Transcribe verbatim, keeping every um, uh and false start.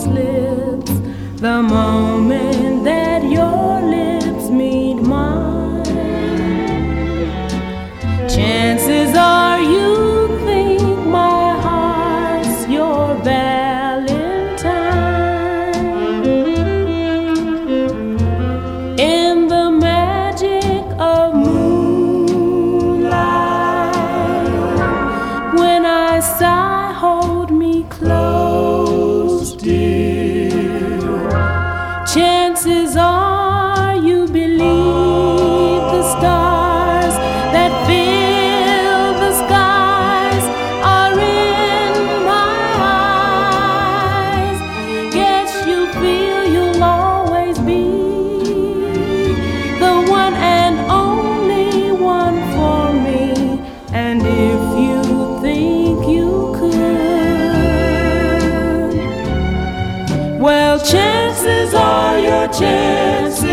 slips the moment that your lips meet mine. Chances are you think my heart's your valentine. In the magic of moonlight, when I sigh, hold me close, dear. Chances are you believe the stars that fill the skies are in my eyes. Guess you feel you'll always be the one and only one for me. And if you think you could, well, chances are your chances